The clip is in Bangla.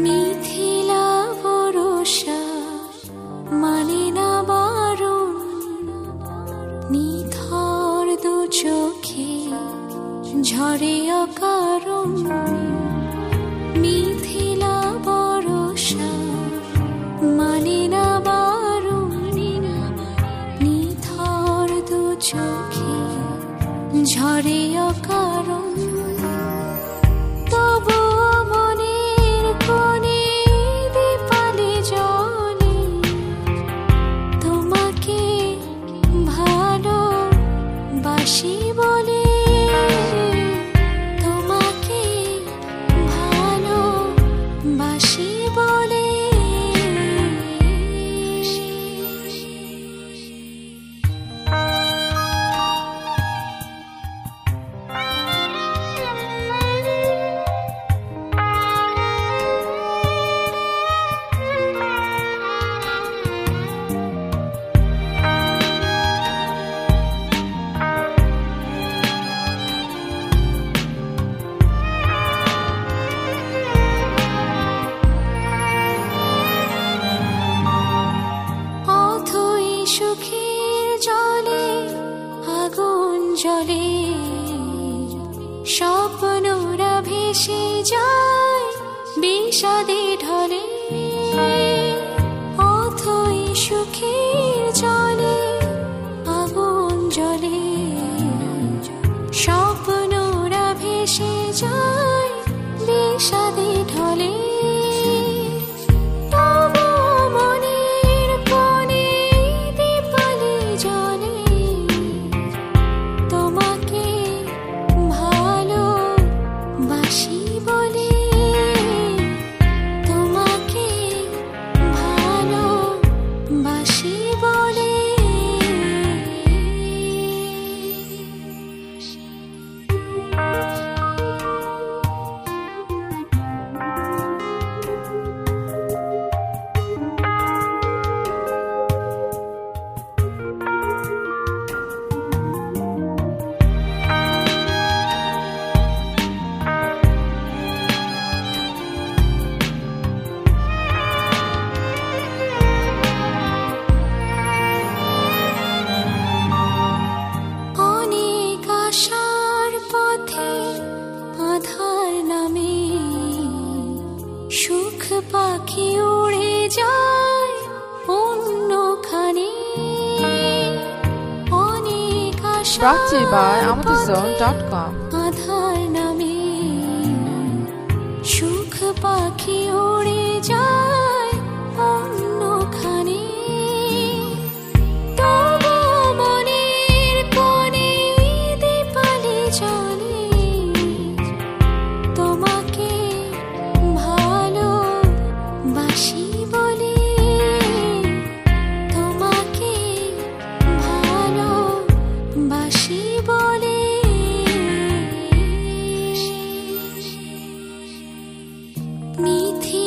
মিথিলা ভরসা মানে না বারণ, নিথর দু চোখে ঝরে অকারণ। মিথিলা ভরসা মানে না বারণ, নিথর দু চোখে ঝরে অকারণ। সুখের জলে আগুন জ্বলে, স্বপ্নরা ভেসে যায় বিষাদে ঢলে। অথই সুখের জলে আগুন জ্বলে, স্বপ্নরা ভেসে যায় বিষাদে ঢলে। সুখ পাখি উড়ে যায় অন্যখানে, অনেক আশা আধার নামে। সুখ পাখি উড়ে যায় অন্যখানে, তবু মনের কোণে দীপালি জ্বলে। তোমাকে বাসি বলে, তোমাকে ভালোবাসি বলে। মিথি